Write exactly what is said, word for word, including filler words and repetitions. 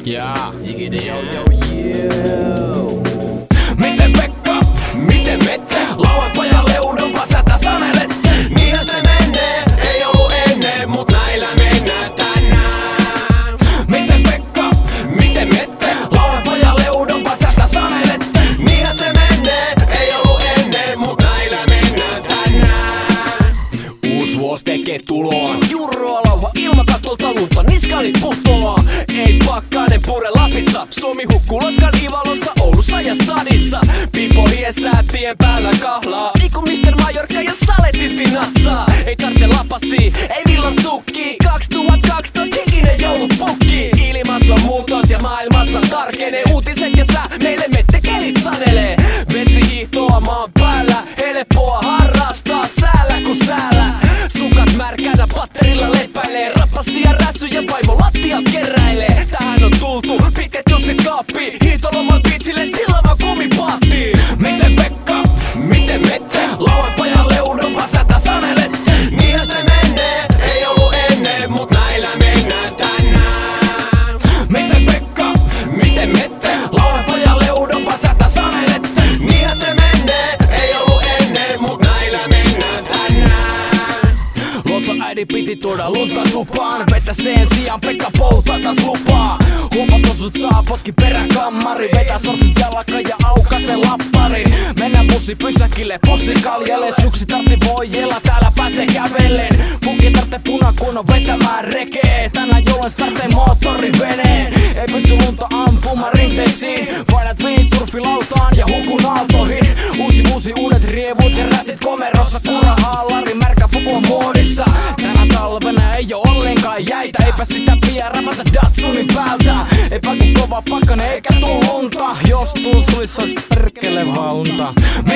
Yeah, Igide yo yo yo. Miten Pekka, miten Mette? Lauantaja leudonpa sätä sanelet. Niinhän se menee, ei ollu ennen, mut näillä mennään tänään. Miten Pekka, miten Mette? Lauantaja leudonpa sätä sanelet. Niinhän se menee, ei ollu ennen, mut näillä mennään tänään. Uus vuos tekee tuloaan. Jurroa lauha ilmakatolta lunta, niskani putoaa. Ei pakkanen pure Lapissa, Suomi hukkuu loskan Ivalossa, Oulussa ja Stadissa. Pipo hiessää tien päällä kahlaa, niku mister Majorka ja saletisti natsaa. Ei tarvitse lapasii, ei villan sukkii. kaksituhattakaksitoista hikinen joulupukki. Ilmastonmuutos ja maailmassa tarkenee uutiset ja sää meille mettekelit sanelee. Vesihiihtoa maan päällä, helppoa harrastaa säällä kun säällä. Sukat märkänä patterilla lepäilee, rappasia räsyjä vaimo lattiat keräilee. Tähän on tultu, pitkät jussit kaappiin, hiihtoloman biitsille chillaamaan kumipaattiin. Miten Pekka, miten Mette? Lauantaja leudonpa sätä sanelet. Niinhän se menee, ei ollu ennen, mut näillä mennään tänään. Miten Pekka, miten Mette? Lauantaja leudonpa sätä sanelet. Niinhän se menee, ei ollu ennen, mut näillä mennään tänään. Luottoäidin piti tuoda lunta tupaan, vetä sen sijaan Pekka polttaa taas lupaa. Huopatosut saa potki peräkammari, vetää sortsit jalaka ja aukase lappari. Mennään bussi pysäkille, possi kaljalle, suksi tartti voijella, täällä pääsee kävellen. Pukki tartte punakunnon vetämään rekee, tänään jolloin startee moottoriveneen. Ei pysty lunta ampumaan rinteisiin, vainat vinit surfilautaan ja hukun aaltoihin. Uusi muusi, uudet rievut ja rätit komerossa, kurahaalari, märkä puku on muodissa. Tänä talvena ei oo ollenkaan jäitä, eipä sitä pian rapata Datsunin päältä. Eipä kun kova pakkanen eikä tuu lunta, jos tuu sulis ois perkele vaan unta.